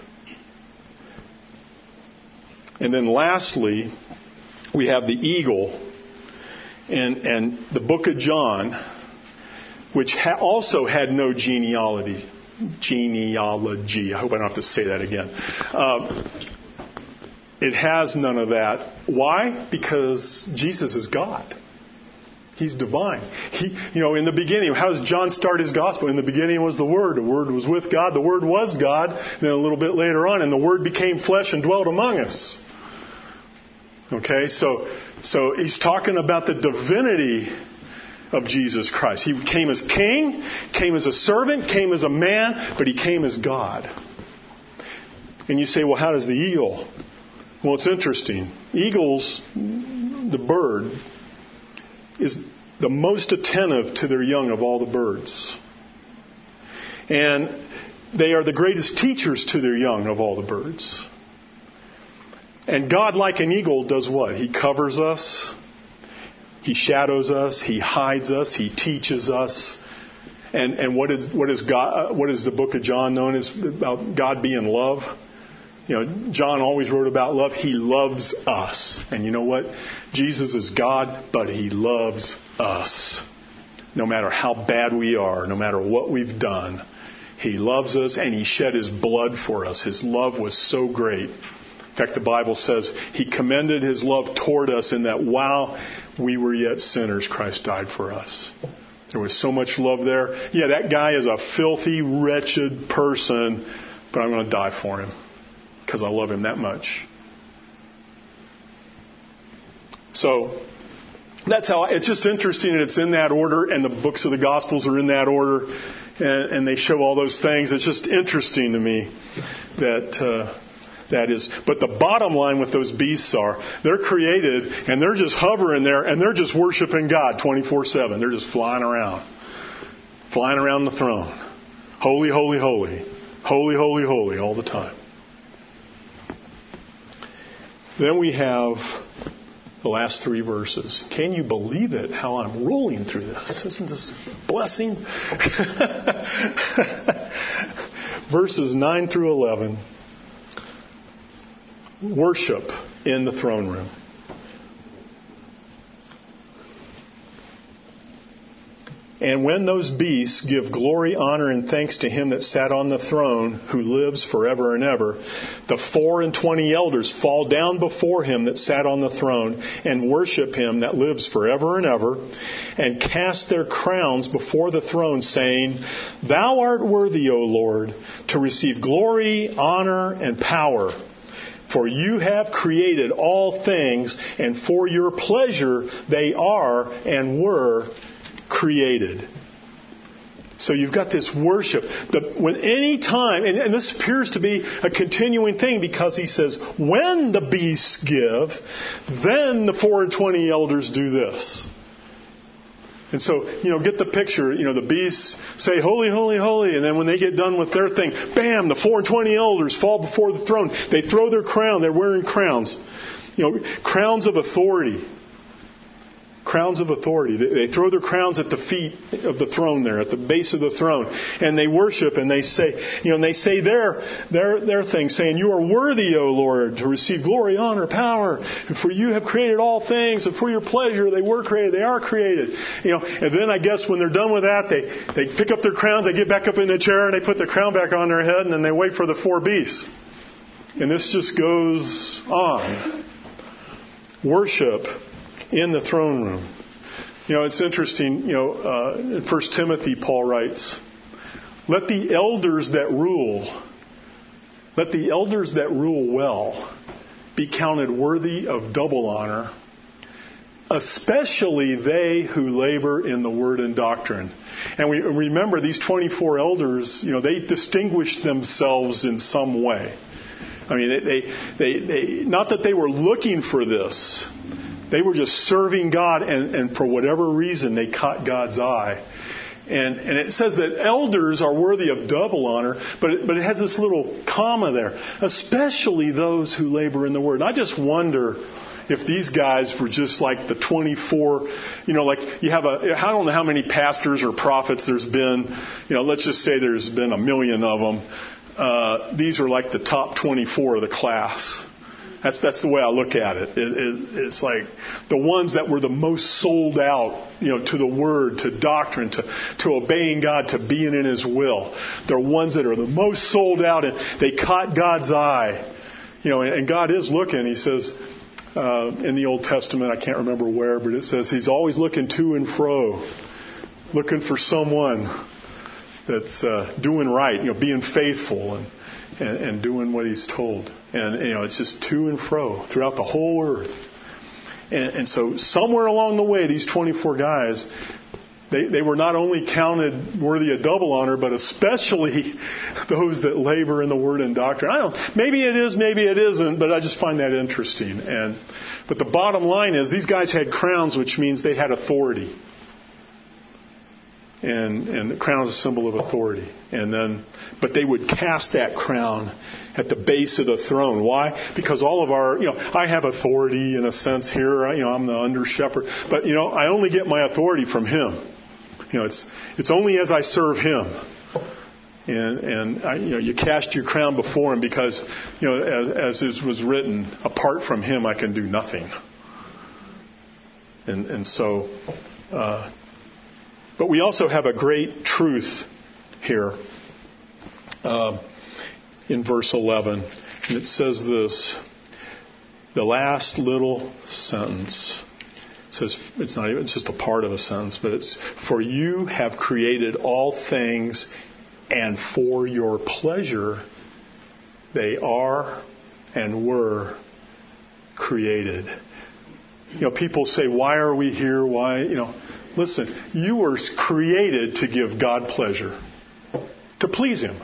S1: And then lastly, we have the eagle and, and the book of John, which ha- also had no genealogy. Genealogy. I hope I don't have to say that again. Uh, it has none of that. Why? Because Jesus is God. He's divine. He, you know, in the beginning, how does John start his gospel? In the beginning was the Word. The Word was with God. The Word was God. Then a little bit later on, and the Word became flesh and dwelt among us. Okay, so so he's talking about the divinity of Jesus Christ. He came as king, came as a servant, came as a man, but he came as God. And you say, well, how does the eagle? Well, it's interesting. Eagles, the bird, is the most attentive to their young of all the birds. And they are the greatest teachers to their young of all the birds. And God, like an eagle, does what? He covers us. He shadows us. He hides us. He teaches us. And and what is what is God? What is the book of John known as about God being love? You know, John always wrote about love. He loves us. And you know what? Jesus is God, but He loves us. No matter how bad we are, no matter what we've done, He loves us and He shed His blood for us. His love was so great. In fact, the Bible says He commended His love toward us in that while we were yet sinners, Christ died for us. There was so much love there. Yeah, that guy is a filthy, wretched person, but I'm going to die for him because I love him that much. So that's how it's just interesting that it's in that order, and the books of the Gospels are in that order, and, and they show all those things. It's just interesting to me that uh, that is. But the bottom line with those beasts are they're created and they're just hovering there and they're just worshiping God twenty-four seven. They're just flying around, flying around the throne, holy, holy, holy, holy, holy, holy, all the time. Then we have the last three verses. Can you believe it, how I'm rolling through this? Isn't this a blessing? Verses nine through eleven. Worship in the throne room. And when those beasts give glory, honor, and thanks to Him that sat on the throne, who lives forever and ever, the four and twenty elders fall down before Him that sat on the throne and worship Him that lives forever and ever, and cast their crowns before the throne, saying, Thou art worthy, O Lord, to receive glory, honor, and power. For you have created all things, and for your pleasure they are and were created. So you've got this worship. The, when any time, and, and this appears to be a continuing thing, because he says, when the beasts give, then the four and twenty elders do this. And so, you know, get the picture. You know, the beasts say, holy, holy, holy. And then when they get done with their thing, bam, the four and twenty elders fall before the throne. They throw their crown. They're wearing crowns. You know, crowns of authority. Crowns of authority. They throw their crowns at the feet of the throne there, at the base of the throne. And they worship and they say, you know, and they say their, their, their thing, saying, You are worthy, O Lord, to receive glory, honor, power. For you have created all things, and for your pleasure they were created, they are created. You know, and then I guess when they're done with that, they, they pick up their crowns, they get back up in the chair, and they put their crown back on their head, and then they wait for the four beasts. And this just goes on. Worship in the throne room. You know, it's interesting, you know, uh, in First Timothy, Paul writes, Let the elders that rule, let the elders that rule well be counted worthy of double honor, especially they who labor in the word and doctrine. And we remember these twenty-four elders, you know, they distinguished themselves in some way. I mean, they, they, they, they not that they were looking for this. They were just serving God, and, and for whatever reason, they caught God's eye. And, and it says that elders are worthy of double honor, but it, but it has this little comma there, especially those who labor in the word. And I just wonder if these guys were just like the twenty-four, you know, like you have a, I don't know how many pastors or prophets there's been, you know, let's just say there's been a million of them. Uh, these are like the top twenty-four of the class. That's that's the way I look at it. It, it. It's like the ones that were the most sold out, you know, to the Word, to doctrine, to, to obeying God, to being in His will. They're ones that are the most sold out, and they caught God's eye. You know, and God is looking. He says uh, in the Old Testament, I can't remember where, but it says He's always looking to and fro, looking for someone that's uh, doing right, you know, being faithful and, and, and doing what He's told. And, you know, it's just to and fro throughout the whole earth. And, and so somewhere along the way, these twenty-four guys, they, they were not only counted worthy of double honor, but especially those that labor in the word and doctrine. I don't, maybe it is, maybe it isn't, but I just find that interesting. And, but the bottom line is these guys had crowns, which means they had authority. And, and the crown is a symbol of authority. And then, but they would cast that crown at the base of the throne. Why? Because all of our, you know, I have authority in a sense here. You know, I'm the under shepherd. But, you know, I only get my authority from Him. You know, it's it's only as I serve Him. And, and I, you know, you cast your crown before Him because, you know, as, as it was written, apart from Him I can do nothing. And, and so... Uh, But we also have a great truth here uh, in verse eleven. And it says this, the last little sentence. It says, it's not even, it's just a part of a sentence, but it's, for you have created all things, and for your pleasure they are and were created. You know, people say, why are we here? Why, you know... Listen, you were created to give God pleasure, to please Him.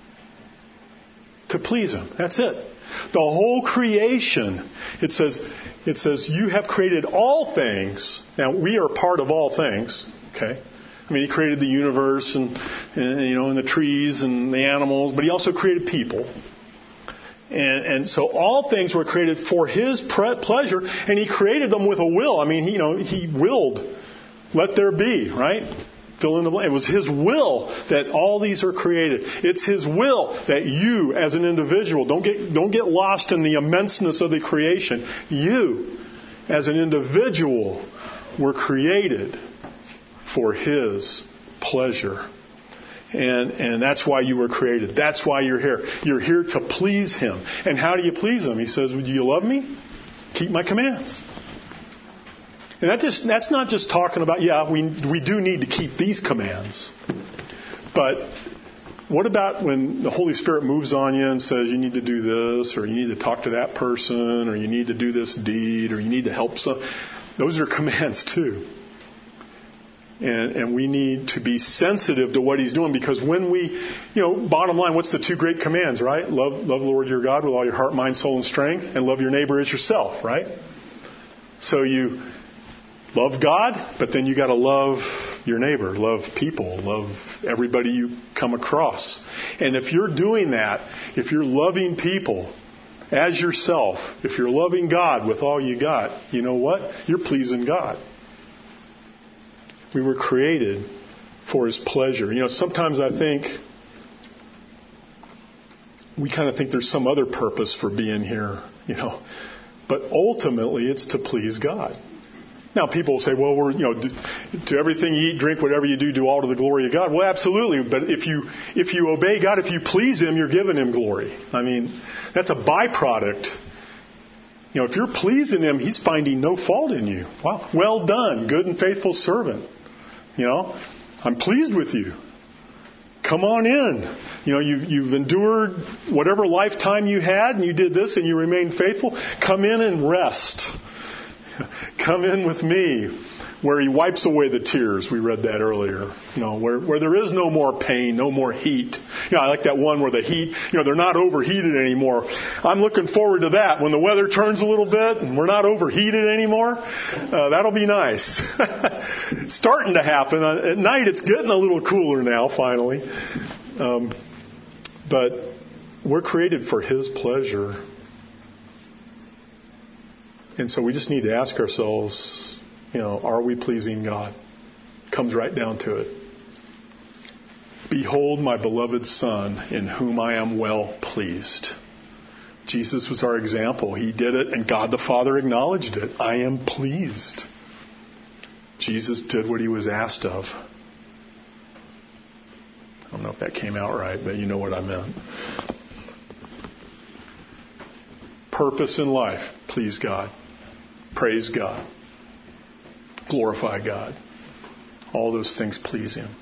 S1: To please Him. That's it. The whole creation, it says, it says, you have created all things. Now, we are part of all things, okay? I mean, He created the universe and, and you know, and the trees and the animals, but He also created people. And, and so all things were created for His pre- pleasure, and He created them with a will. I mean, he, you know, He willed. Let there be, right? Fill in the blank. It was His will that all these are created. It's His will that you, as an individual, don't get don't get lost in the immenseness of the creation. You, as an individual, were created for His pleasure. And and that's why you were created. That's why you're here. You're here to please Him. And how do you please Him? He says, do you love me? Keep my commands. And that just, that's not just talking about, yeah, we we do need to keep these commands. But what about when the Holy Spirit moves on you and says you need to do this, or you need to talk to that person, or you need to do this deed, or you need to help some? Those are commands too. And, and we need to be sensitive to what He's doing, because when we, you know, bottom line, what's the two great commands, right? Love, love the Lord your God with all your heart, mind, soul, and strength, and love your neighbor as yourself, right? So you love God, but then you got to love your neighbor, love people, love everybody you come across. And if you're doing that, if you're loving people as yourself, if you're loving God with all you got, you know what? You're pleasing God. We were created for His pleasure. You know, sometimes I think we kind of think there's some other purpose for being here, you know, but ultimately it's to please God. Now, people will say, well, we're, you know, do, to everything you eat, drink, whatever you do, do all to the glory of God. Well, absolutely. But if you if you obey God, if you please Him, you're giving Him glory. I mean, that's a byproduct. You know, if you're pleasing Him, He's finding no fault in you. Wow. Well done, good and faithful servant. You know, I'm pleased with you. Come on in. You know, you've, you've endured whatever lifetime you had, and you did this, and you remained faithful. Come in and rest. Come in with me. where He wipes away the tears. We read that earlier. You know, where, where there is no more pain, no more heat. You know, I like that one where the heat, you know, they're not overheated anymore. I'm looking forward to that. When the weather turns a little bit and we're not overheated anymore, uh, that'll be nice. It's starting to happen. At night it's getting a little cooler now, finally. Um, but we're created for His pleasure. And so we just need to ask ourselves, you know, are we pleasing God? Comes right down to it. Behold my beloved Son, in whom I am well pleased. Jesus was our example. He did it, and God the Father acknowledged it. I am pleased. Jesus did what He was asked of. I don't know if that came out right, but you know what I meant. Purpose in life, please God. Praise God. Glorify God. All those things please Him.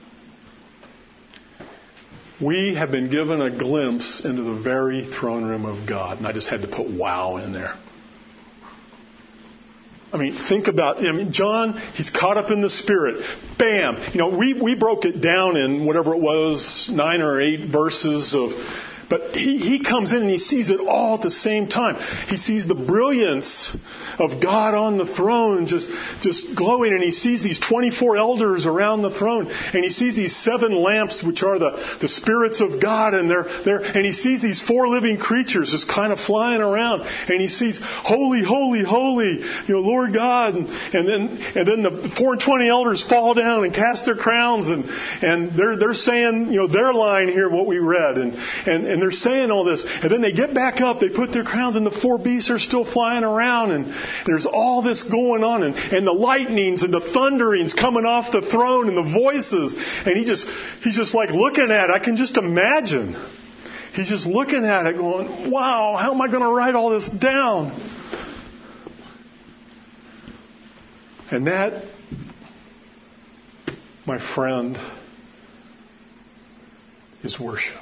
S1: We have been given a glimpse into the very throne room of God. And I just had to put wow in there. I mean, think about, I mean, John, he's caught up in the Spirit. Bam! You know, we, we broke it down in whatever it was, nine or eight verses of... But he, he comes in and he sees it all at the same time. He sees the brilliance of God on the throne just, just glowing. And he sees these twenty-four elders around the throne. And he sees these seven lamps, which are the, the spirits of God. And they're, they're, and he sees these four living creatures just kind of flying around. And he sees, holy, holy, holy, you know, Lord God. And, and then, and then the four and twenty elders fall down and cast their crowns. And, and they're, they're saying, you know, their line here, what we read. And, and, and they're saying all this. And then they get back up, they put their crowns, and the four beasts are still flying around. And there's all this going on. And, and the lightnings and the thunderings coming off the throne and the voices. And he just, he's just like looking at it. I can just imagine. He's just looking at it going, wow, how am I going to write all this down? And that, my friend, is worship.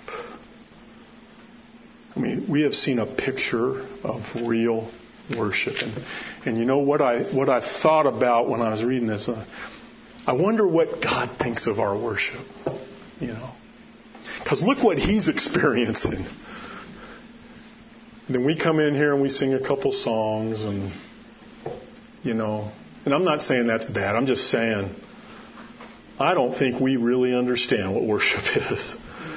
S1: I mean, we have seen a picture of real worship. And, and you know what I what I thought about when I was reading this? Uh, I wonder what God thinks of our worship. You know? Because look what He's experiencing. And then we come in here and we sing a couple songs and, you know, and I'm not saying that's bad. I'm just saying I don't think we really understand what worship is.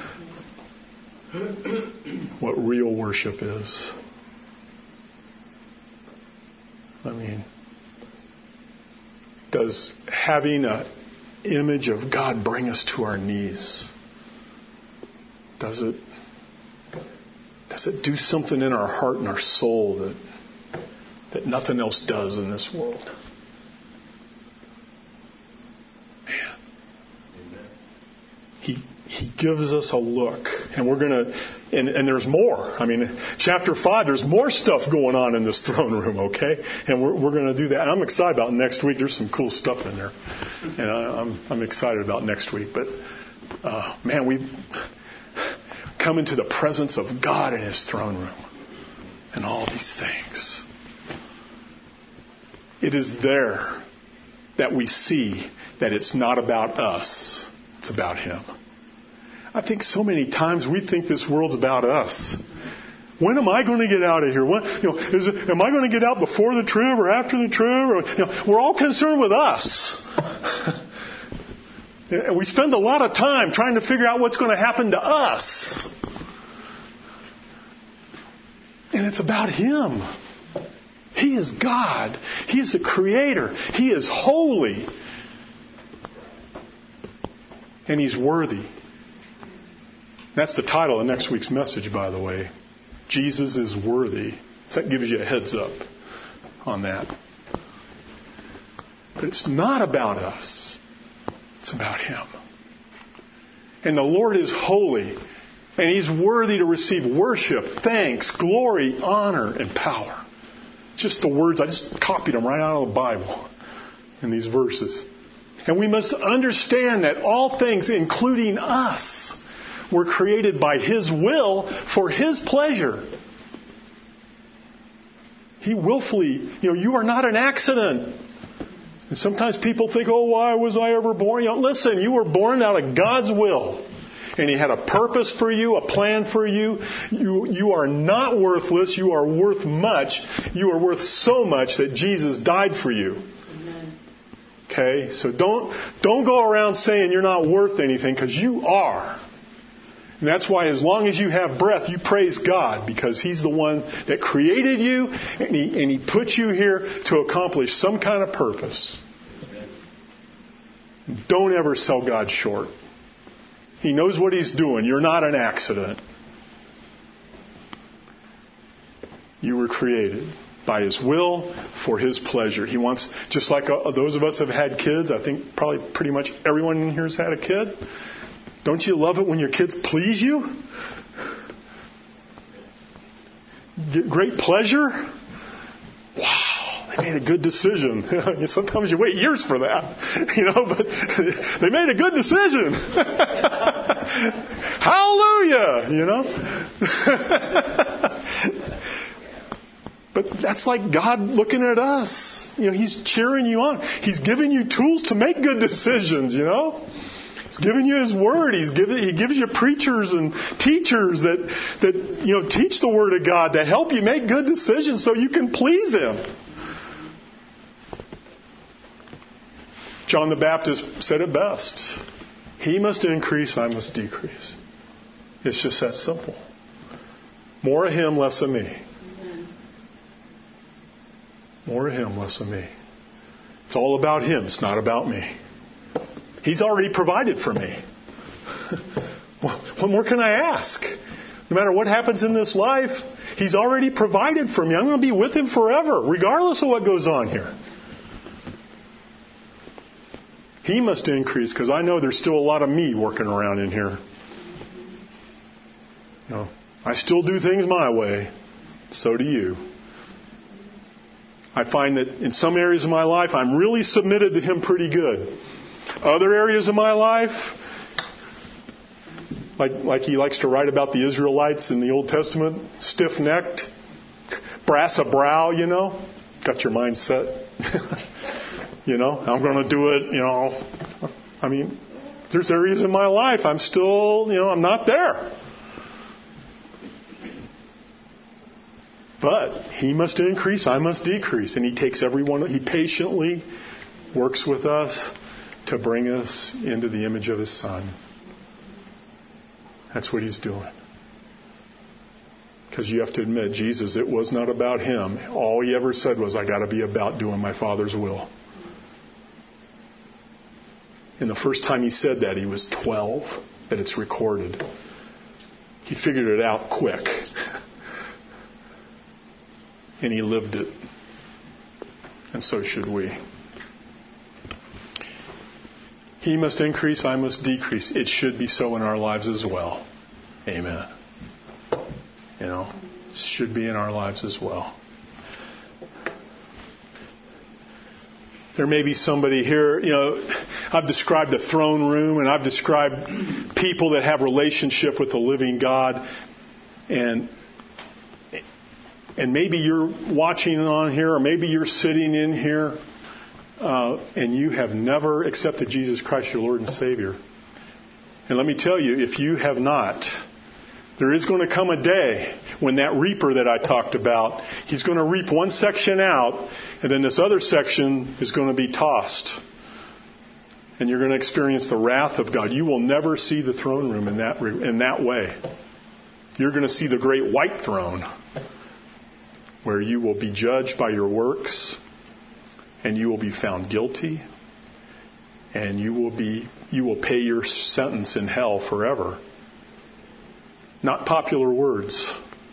S1: What real worship is. I mean, does having an image of God bring us to our knees? Does it, does it do something in our heart and our soul that, that nothing else does in this world? Man. He He gives us a look. And we're going to, and, and there's more. I mean, chapter five, there's more stuff going on in this throne room, okay? And we're, we're going to do that. And I'm excited about next week. There's some cool stuff in there. And I, I'm, I'm excited about next week. But, uh, man, we come into the presence of God in His throne room. And all these things. It is there that we see that it's not about us. It's about Him. I think so many times we think this world's about us. When am I going to get out of here? When, you know, is it, am I going to get out before the trib or after the trib? Or, you know, we're all concerned with us. And we spend a lot of time trying to figure out what's going to happen to us. And it's about Him. He is God. He is the Creator. He is holy. And He's worthy. That's the title of next week's message, by the way. Jesus is worthy. So that gives you a heads up on that. But it's not about us. It's about Him. And the Lord is holy. And He's worthy to receive worship, thanks, glory, honor, and power. Just the words, I just copied them right out of the Bible in these verses. And we must understand that all things, including us, were created by His will for His pleasure. He willfully, you know, you are not an accident. And sometimes people think, oh, why was I ever born? You know, listen, you were born out of God's will. And He had a purpose for you, a plan for you. You, you are not worthless. You are worth much. You are worth so much that Jesus died for you. Amen. Okay? So don't, don't go around saying you're not worth anything, because you are. And that's why as long as you have breath, you praise God, because He's the one that created you, and He, and he put you here to accomplish some kind of purpose. Amen. Don't ever sell God short. He knows what He's doing. You're not an accident. You were created by His will for His pleasure. He wants, just like uh, those of us have had kids, I think probably pretty much everyone in here has had a kid. Don't you love it when your kids please you? Get great pleasure? Wow, they made a good decision. Sometimes you wait years for that, you know, but they made a good decision. Hallelujah, you know. But that's like God looking at us. You know, He's cheering you on. He's giving you tools to make good decisions, you know. He's giving you His Word. He's giving, He gives you preachers and teachers that, that, you know, teach the Word of God, that help you make good decisions so you can please Him. John the Baptist said it best. He must increase, I must decrease. It's just that simple. More of Him, less of me. More of Him, less of me. It's all about Him. It's not about me. He's already provided for me. What more can I ask? No matter what happens in this life, He's already provided for me. I'm going to be with Him forever, regardless of what goes on here. He must increase, because I know there's still a lot of me working around in here. You know, I still do things my way. So do you. I find that in some areas of my life, I'm really submitted to Him pretty good. Other areas of my life, like like he likes to write about the Israelites in the Old Testament, stiff-necked, brass a brow, you know, got your mind set. You know, I'm going to do it, you know. I mean, there's areas in my life I'm still, you know, I'm not there. But He must increase, I must decrease. And He takes everyone, He patiently works with us to bring us into the image of His Son. That's what He's doing. Because you have to admit, Jesus, it was not about Him. All He ever said was, I got to be about doing my Father's will. And the first time He said that, He was twelve, that it's recorded. He figured it out quick. And He lived it. And so should we. He must increase, I must decrease. It should be so in our lives as well. Amen. You know, it should be in our lives as well. There may be somebody here, you know, I've described a throne room, and I've described people that have relationship with the living God. And and maybe you're watching on here, or maybe you're sitting in here, uh, and you have never accepted Jesus Christ, your Lord and Savior. And let me tell you, if you have not, there is going to come a day when that reaper that I talked about, he's going to reap one section out, and then this other section is going to be tossed. And you're going to experience the wrath of God. You will never see the throne room in that in that way. You're going to see the great white throne, where you will be judged by your works, and you will be found guilty, and you will be you will pay your sentence in hell forever. Not popular words,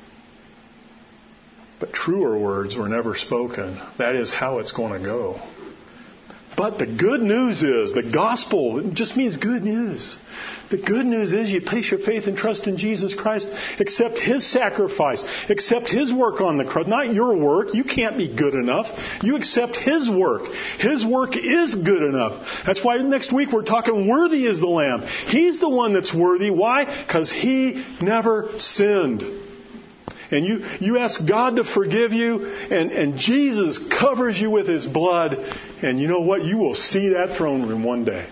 S1: but truer words were never spoken. That is how it's going to go. But the good news is, the gospel, it just means good news. The good news is you place your faith and trust in Jesus Christ, accept His sacrifice, accept His work on the cross, not your work. You can't be good enough. You accept His work. His work is good enough. That's why next week we're talking worthy is the Lamb. He's the one that's worthy. Why? Because He never sinned. And you, you ask God to forgive you, and, and Jesus covers you with His blood, And you know what? You will see that throne room one day.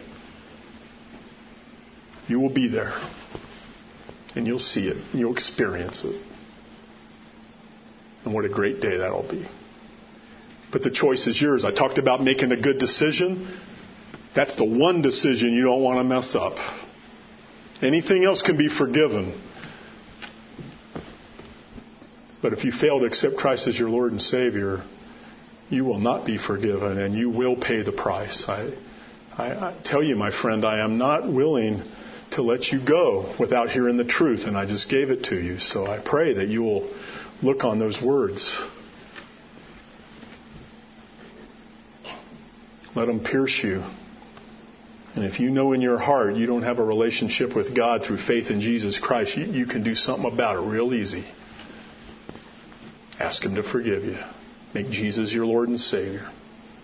S1: You will be there. And you'll see it. And you'll experience it. And what a great day that'll be. But the choice is yours. I talked about making a good decision. That's the one decision you don't want to mess up. Anything else can be forgiven. But if you fail to accept Christ as your Lord and Savior, you will not be forgiven and you will pay the price. I, I, I tell you, my friend, I am not willing to let you go without hearing the truth, and I just gave it to you. So I pray that you will look on those words. Let them pierce you. And if you know in your heart you don't have a relationship with God through faith in Jesus Christ, you, you can do something about it real easy. Ask Him to forgive you. Make Jesus your Lord and Savior.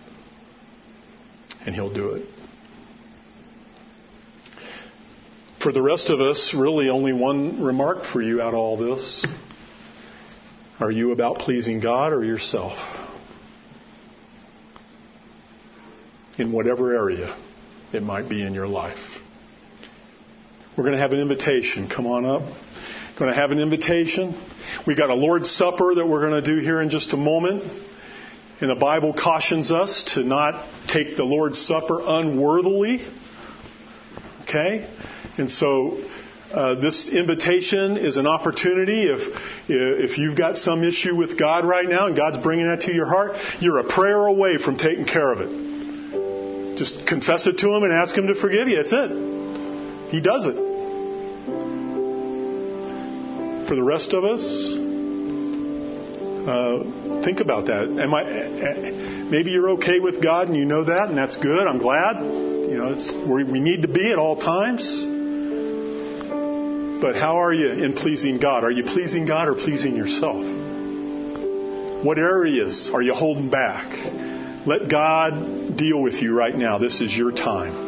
S1: And He'll do it. For the rest of us, really only one remark for you out of all this. Are you about pleasing God or yourself? In whatever area it might be in your life. We're going to have an invitation. Come on up. Going to have an invitation. We've got a Lord's Supper that we're going to do here in just a moment. And the Bible cautions us to not take the Lord's Supper unworthily. Okay? And so uh, this invitation is an opportunity. If if you've got some issue with God right now and God's bringing that to your heart, you're a prayer away from taking care of it. Just confess it to Him and ask Him to forgive you. That's it. He does it. For the rest of us, uh, think about that. Am I? Maybe you're okay with God and you know that, and that's good. I'm glad. You know, it's where we need to be at all times. But how are you in pleasing God? Are you pleasing God or pleasing yourself? What areas are you holding back? Let God deal with you right now. This is your time.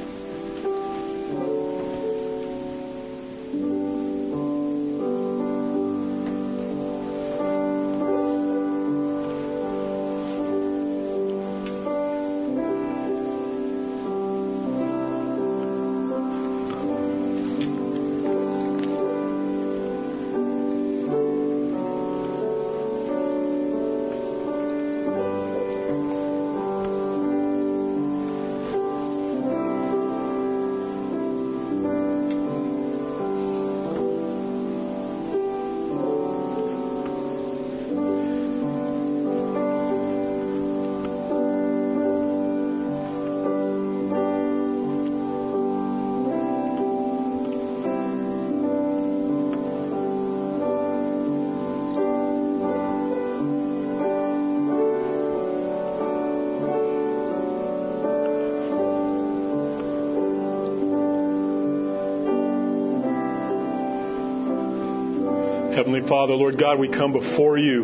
S1: Heavenly Father, Lord God, we come before you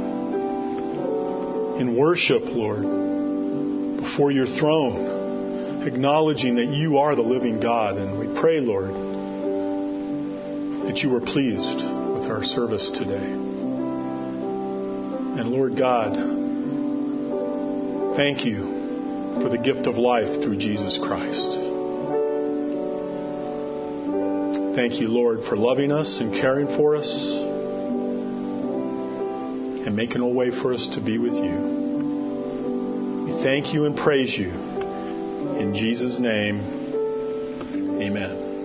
S1: in worship, Lord, before your throne, acknowledging that you are the living God. And we pray, Lord, that you are pleased with our service today. And Lord God, thank you for the gift of life through Jesus Christ. Thank you, Lord, for loving us and caring for us and making a way for us to be with you. We thank you and praise you. In Jesus' name, amen.